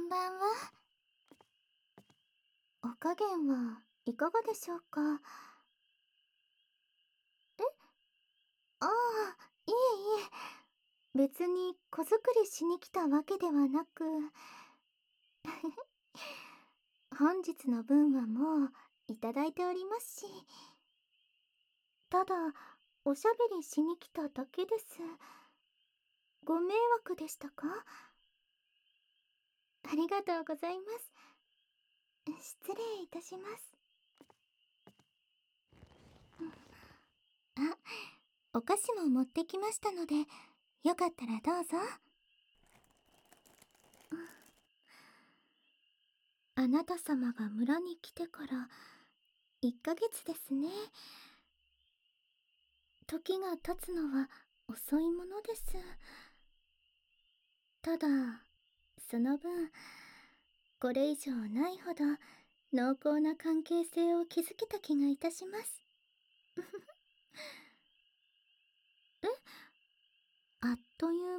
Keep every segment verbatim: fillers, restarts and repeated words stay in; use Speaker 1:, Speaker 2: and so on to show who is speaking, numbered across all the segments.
Speaker 1: んばんは。お加減はいかがでしょうか？えああ、いえいえ。別に子作りしに来たわけではなく本日の分はもういただいておりますし。ただ、おしゃべりしに来ただけです。ご迷惑でしたか？ありがとうございます。失礼いたします。あ、お菓子も持ってきましたので、よかったらどうぞ。あなた様が村に来てからいっかげつですね。時が経つのは遅いものです。ただ、その分、これ以上ないほど濃厚な関係性を築けた気がいたします。え、あっという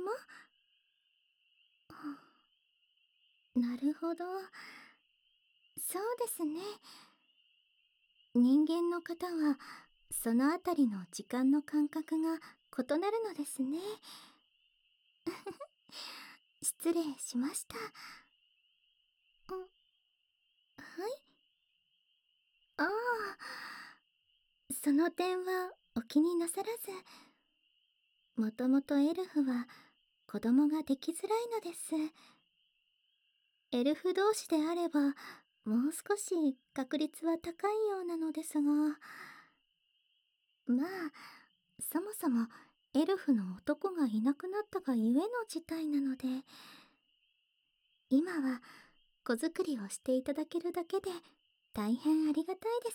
Speaker 1: 間？なるほど。そうですね。人間の方は、そのあたりの時間の感覚が異なるのですね。失礼しました。ん、はい。ああ、その点はお気になさらず。もともとエルフは子供ができづらいのです。エルフ同士であれば、もう少し確率は高いようなのですが、まあ、そもそもエルフの男がいなくなったがゆえの事態なので、今は子作りをしていただけるだけで大変ありがたいです。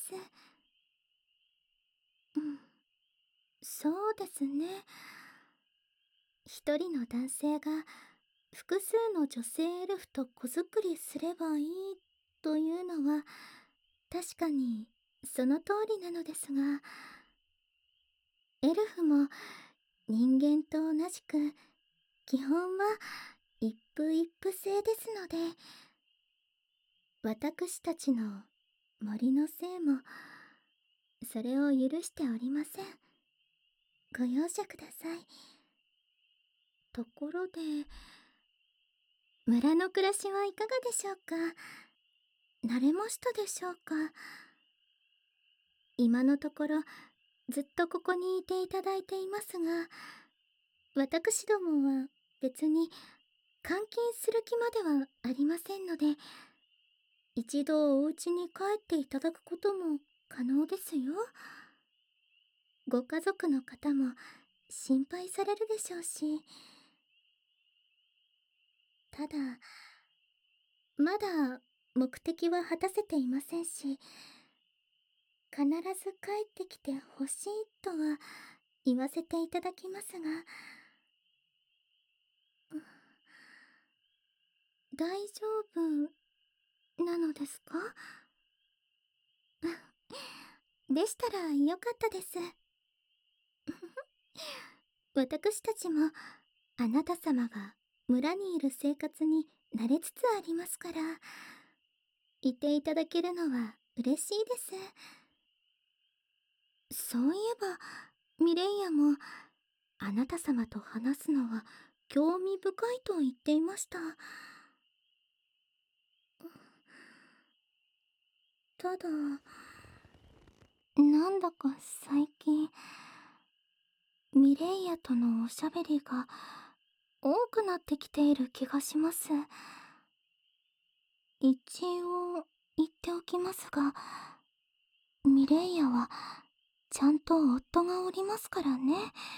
Speaker 1: うん、そうですね。一人の男性が複数の女性エルフと子作りすればいいというのは確かにその通りなのですが、エルフも人間と同じく基本は一夫一夫制ですので、私たちの森のせいもそれを許しておりません。ご容赦ください。ところで、村の暮らしはいかがでしょうか？慣れましたでしょうか？今のところずっとここにいていただいていますが、私どもは別に監禁する気まではありませんので、一度お家に帰っていただくことも可能ですよ。ご家族の方も心配されるでしょうし。ただ、まだ目的は果たせていませんし、必ず帰ってきてほしいとは言わせていただきますが、大丈夫なのですか？でしたらよかったです。私たちもあなた様が村にいる生活に慣れつつありますから、いていただけるのは嬉しいです。そういえばミレイヤもあなた様と話すのは興味深いと言っていました。ただ、なんだか最近ミレイヤとのおしゃべりが多くなってきている気がします。一応言っておきますが、ミレイヤはちゃんと夫がおりますからね。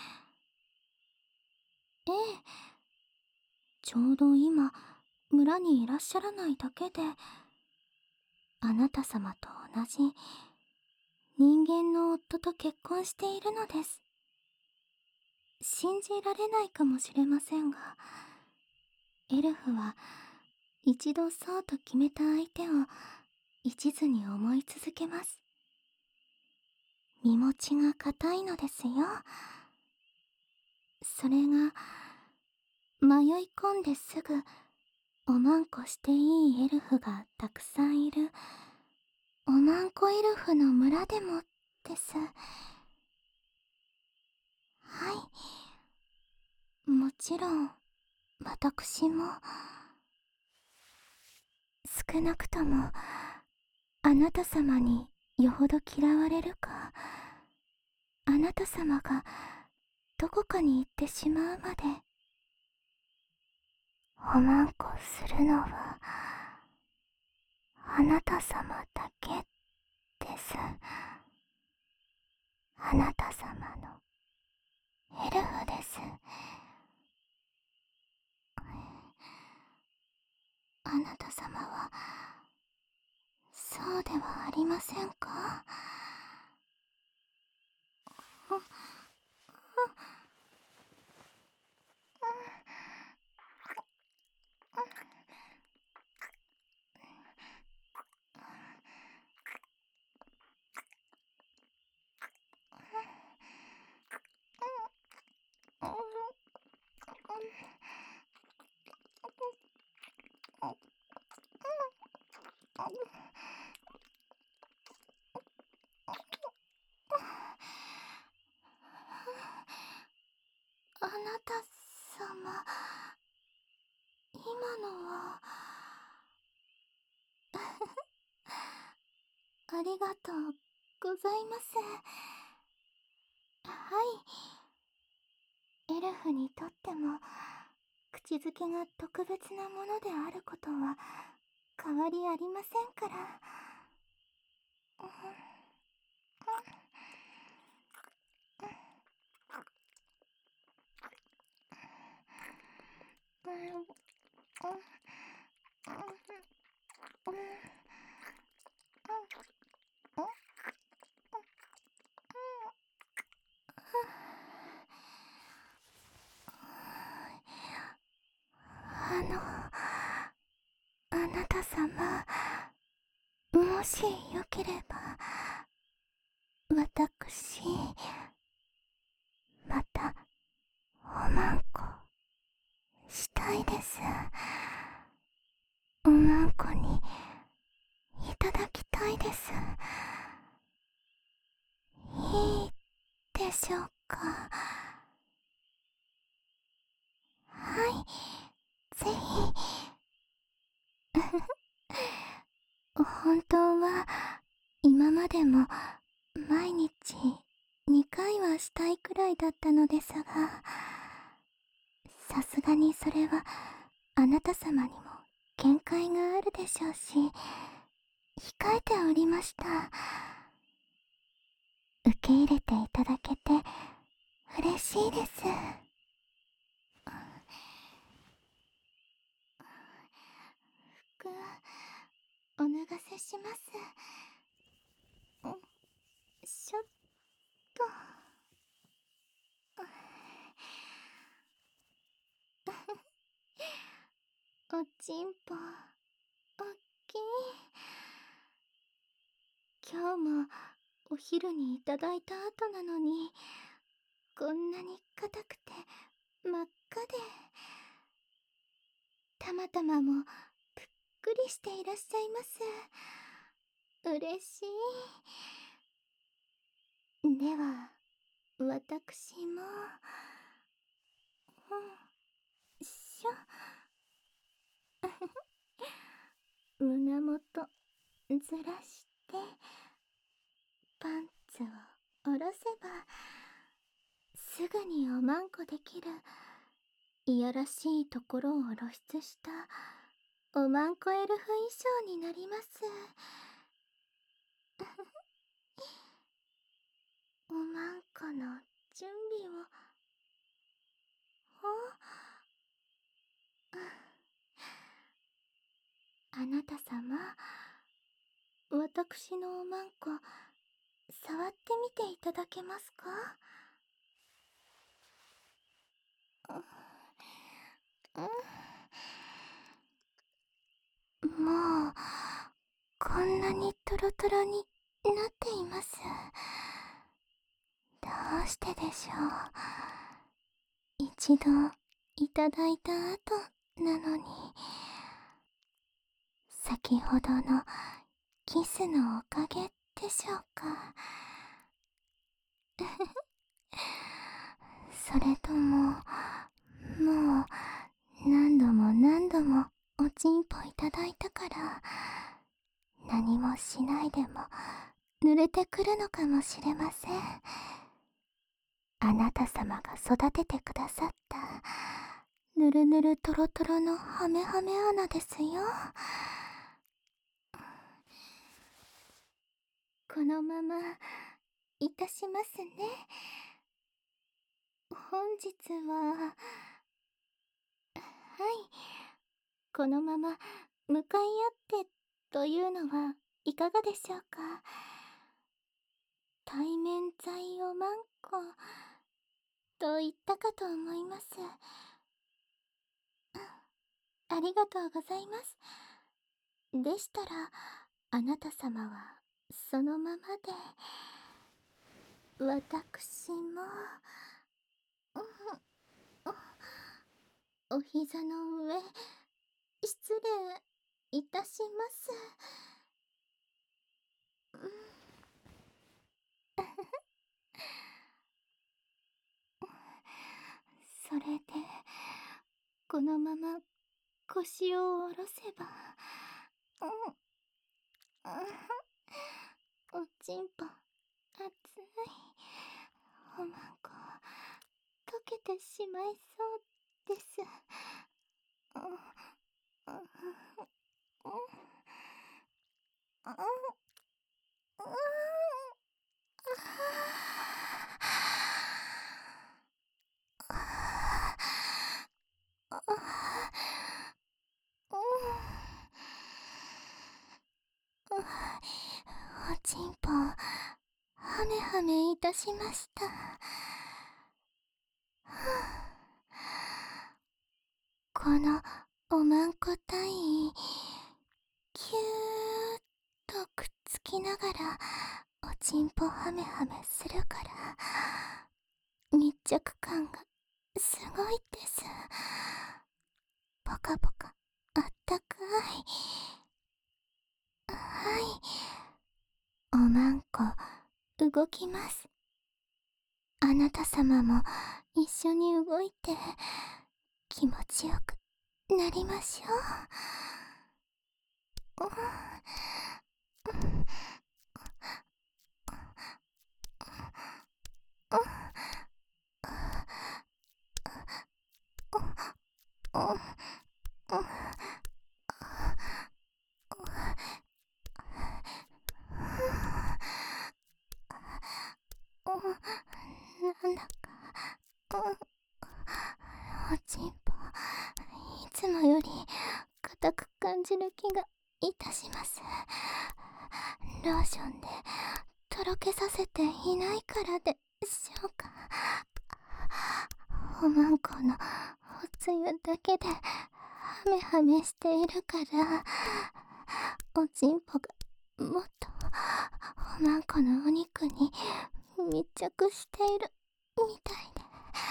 Speaker 1: ええ、ちょうど今村にいらっしゃらないだけで、あなた様と同じ人間の夫と結婚しているのです。信じられないかもしれませんが、エルフは一度そうと決めた相手を一途に思い続けます。身持ちが固いのですよ。それが迷い込んですぐおまんこしていいエルフがたくさんいるおまんこエルフの村でもです。はい、もちろん私も。少なくともあなた様によほど嫌われるか、あなた様がどこかに行ってしまうまでおまんこするのはあなた様だけです。あなた様のエルフです。あなた様はそうではありませんか？あなた様、今のはありがとうございます。はい、エルフにとっても口づけが特別なものであることは変わりありませんから。あの、あなた様、もしよければ私またおまんこしたいです。おまんこにいただきたいです。いいでしょうか？はい、ぜひ。本当は今までも毎日にかいはしたいくらいだったのですが、さすがにそれはあなた様にも限界があるでしょうし、控えておりました。受け入れていただけて嬉しいです。服お脱がせします。しょっと。おちんぽおっきい。今日もお昼にいただいた後なのにこんなに硬くて真っ赤で、たまたまもぷっくりしていらっしゃいます。嬉しい。では私もうんしょ胸元ずらしてパンツを下ろせばすぐにおまんこできるいやらしいところを露出したおまんこエルフ衣装になります。おまんこの準備を。あなた様、私のおまんこ触ってみていただけますか？もうこんなにトロトロになっています。どうしてでしょう。一度いただいた後なのに。 先ほどのキスのおかげでしょうか。それとも、もう何度も何度もおちんぽいただいたから何もしないでも濡れてくるのかもしれません。あなた様が育ててくださったぬるぬるとろとろのハメハメ穴ですよ。このままいたしますね。本日は、はい、このまま向かい合ってというのはいかがでしょうか。対面剤おまんこと言ったかと思います。ありがとうございます。でしたらあなた様はそのままで、私もお膝の上失礼いたします。それでこのまま腰を下ろせば、おちんぽ熱いおまんこ溶けてしまいそうです。おちんぽはめはめいたしました。このおまんこ単位キューッとくっつきながらおちんぽはめはめするから密着感がすごいです。ポカポカあったかい。はい、おまんこ動きます。あなた様も一緒に動いて気持ちよくなりましょう。なんだかおちんぽいつもより硬く感じる気がいたします。ローションでとろけさせていないからでしょうか。おまんこのおつゆだけでハメハメしているからおちんぽがもっとおまんこのお肉に密着しているみたいで、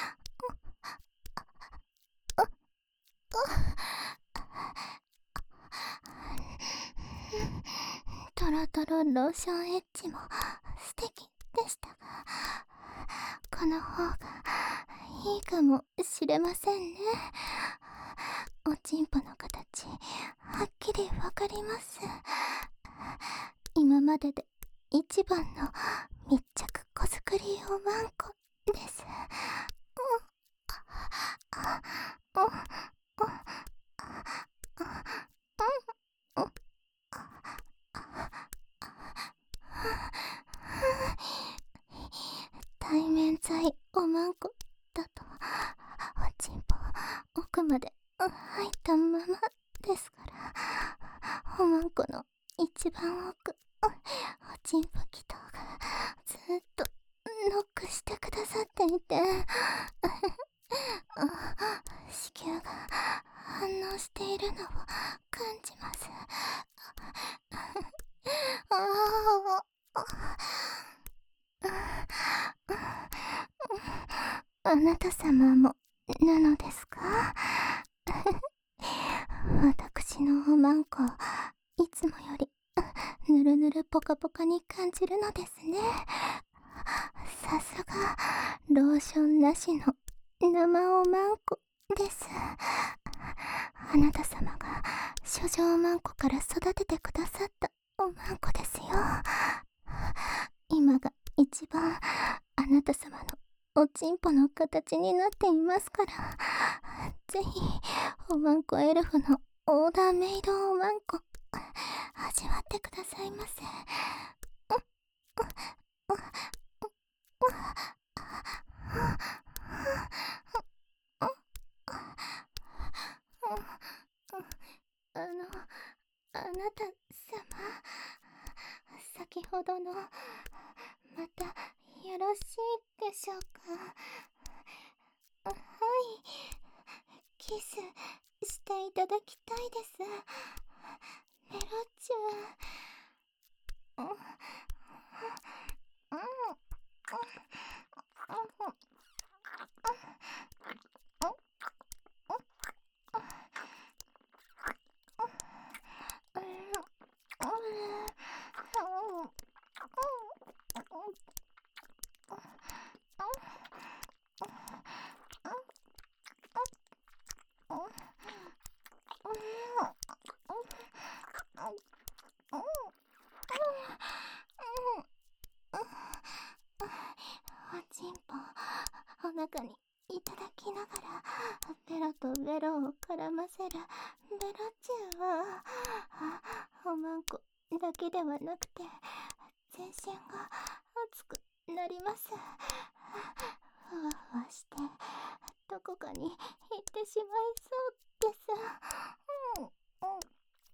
Speaker 1: トロトロローションエッジも素敵でしたが、この方がいいかもしれませんね。おちんぽの形はっきりわかります。今までで一番の密着子作りおまんこです。対面剤おまんこだとおちんぽ奥まで入ったままですから、おまんこの一番奥おちんぽ祈祷がずっとノックしてくださっていて子宮が反応しているのを感じます。あなた様もなのですか？私のおまんこいカポカに感じるのですね。さすがローションなしの生おまんこです。あなた様が処女おまんこから育ててくださったおまんこですよ。今が一番あなた様のおちんぽの形になっていますから、ぜひおまんこエルフのオーダーメイドおまんこ味わってくださいませ。あの、あなた様、先ほどの、またよろしいでしょうか。はい、キスしていただきたいです。メロチュー。うん、うん、おちんぽお腹にいただきながらベロとベロを絡ませるベロチューはおまんこだけではなくて全身が熱くなります。ふわふわしてどこかに行ってしまいそうです。うんうんうん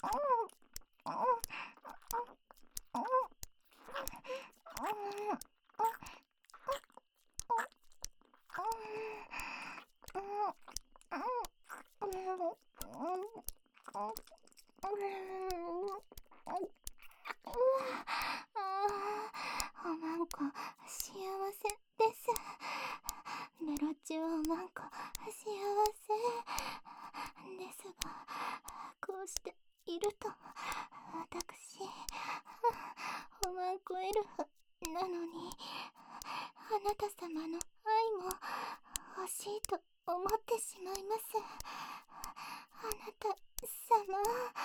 Speaker 1: おまんこ幸せです。メロチューおまんこ幸せですが、こうしていると私おまんこエルフなのにあなた様の愛も欲しいと思ってしまいます。あなた様、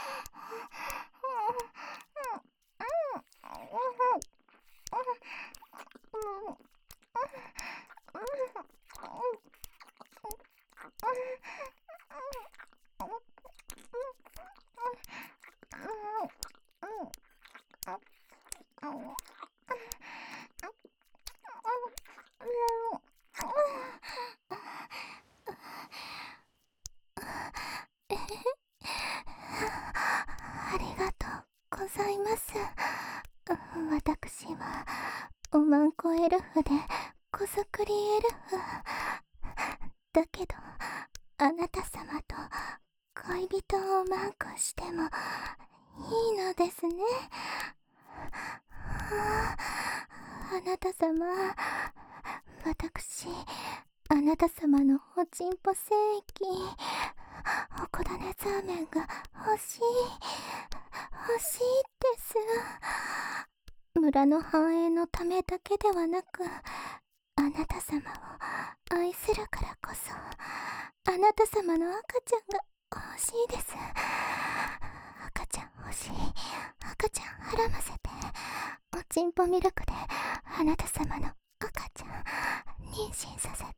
Speaker 1: ありがとうございます。私はおまんこエルフで子作りエルフだけど、あなた様と恋人をおまんこしてもいいのですね。あなた様、私あなた様のおちんぽ精液おこだねザーメンが欲しい欲しいです。村の繁栄のためだけではなく、あなた様を愛するからこそあなた様の赤ちゃんが欲しいです。赤ちゃん欲しい。赤ちゃん孕ませておちんぽミルクであなた様の赤ちゃん妊娠させて、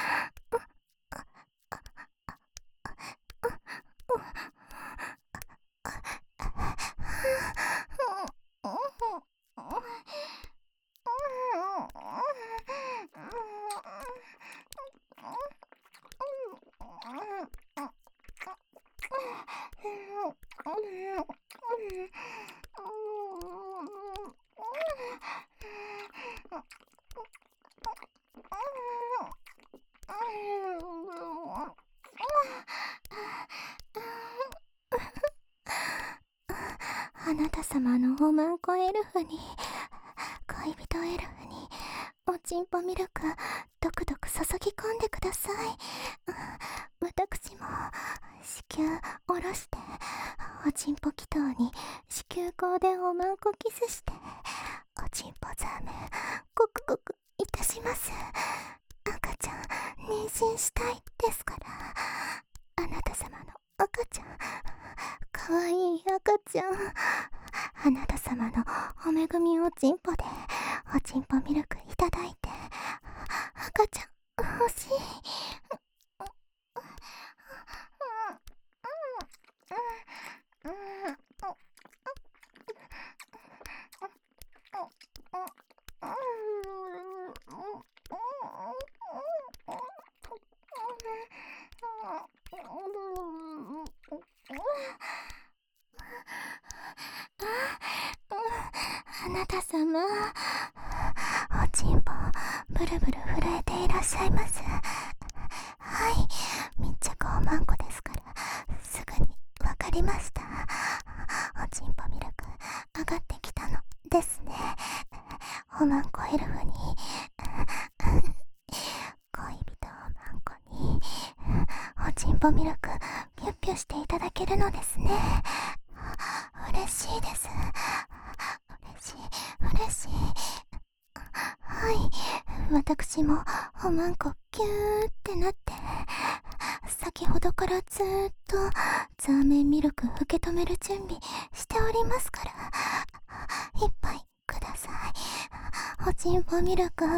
Speaker 1: あなた様のおまんこエルフに恋人エルフにおちんぽミルクドクドク注ぎ込んでください。私も子宮下ろしておちんぽ祈祷に子宮口でおまんこキスしておちんぽザーメンごくごくいたします。赤ちゃん妊娠したいですから。あなた様の赤ちゃん、かわいい赤ちゃん、あなた様のおめぐみおちんぽでおちんぽミルクいただいて、赤ちゃん欲しい。あなた様、おちんぽブルブル震えていらっしゃいます。はい、密着おまんこですからすぐにわかりました。おちんぽミルク上がってきたのですね。おまんこエルフに恋人おまんこにおちんぽミルクピュッピュしていただけるのですね。嬉しいです。嬉しい嬉しい。はい、私もおまんこキューってなって先ほどからずーっとザーメンミルク受け止める準備しておりますから、一杯ください。おちんぽミルク。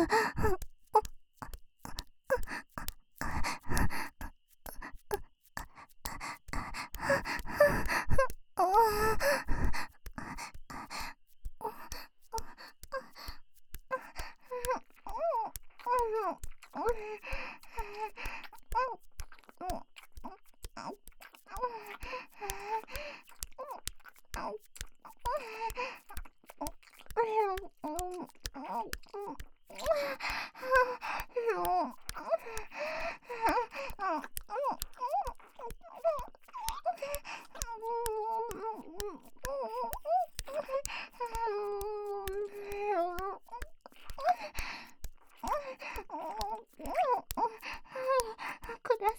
Speaker 1: くださ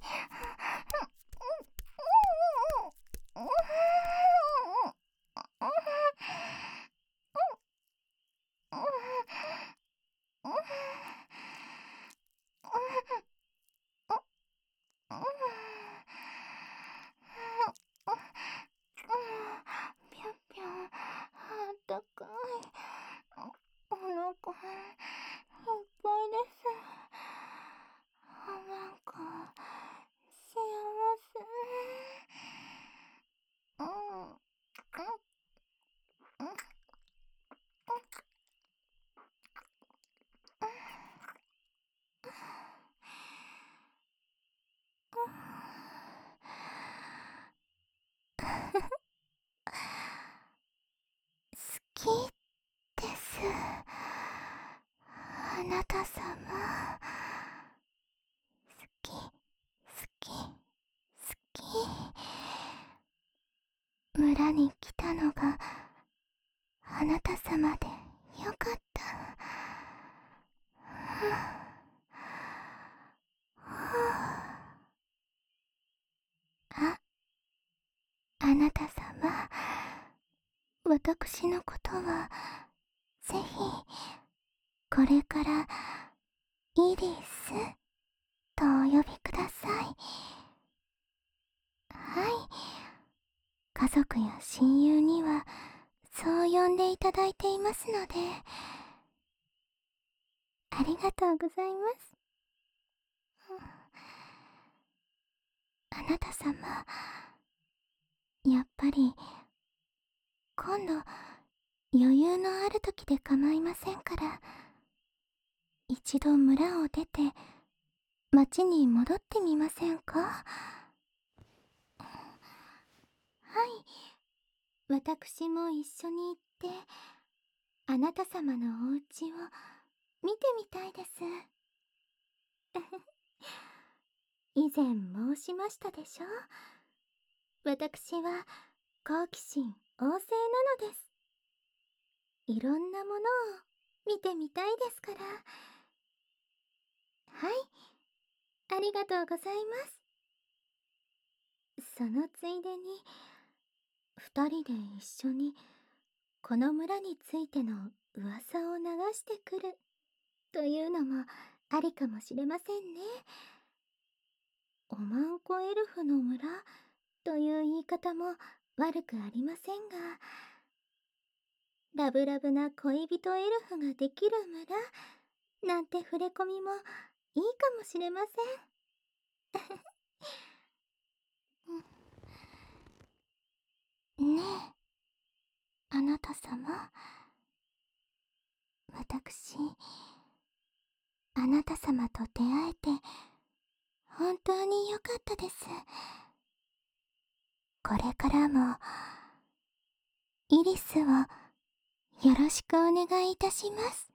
Speaker 1: い。ぴょんぴょん、あったかい。お腹いっぱいです。おまんこ幸せ。うんうんうん好きです。あなた様。好き、好き、好き。村に来たのがあなた様でよかった。あ、あなた様。私のことはぜひこれからイリスとお呼びください。はい、家族や親友にはそう呼んでいただいていますので。ありがとうございます。あなた様、やっぱり今度余裕のある時で構いませんから、一度村を出て町に戻ってみませんか？はい、私も一緒に行ってあなた様のお家を見てみたいです。以前申しましたでしょ。私は好奇心旺盛なのです。いろんなものを見てみたいですから。はい、ありがとうございます。そのついでに二人で一緒にこの村についての噂を流してくるというのもありかもしれませんね。おまんこエルフの村という言い方も悪くありませんが、ラブラブな恋人エルフができる村なんて触れ込みもいいかもしれません。ねえ、あなた様。私、あなた様と出会えて本当に良かったです。これからもイリスをよろしくお願いいたします。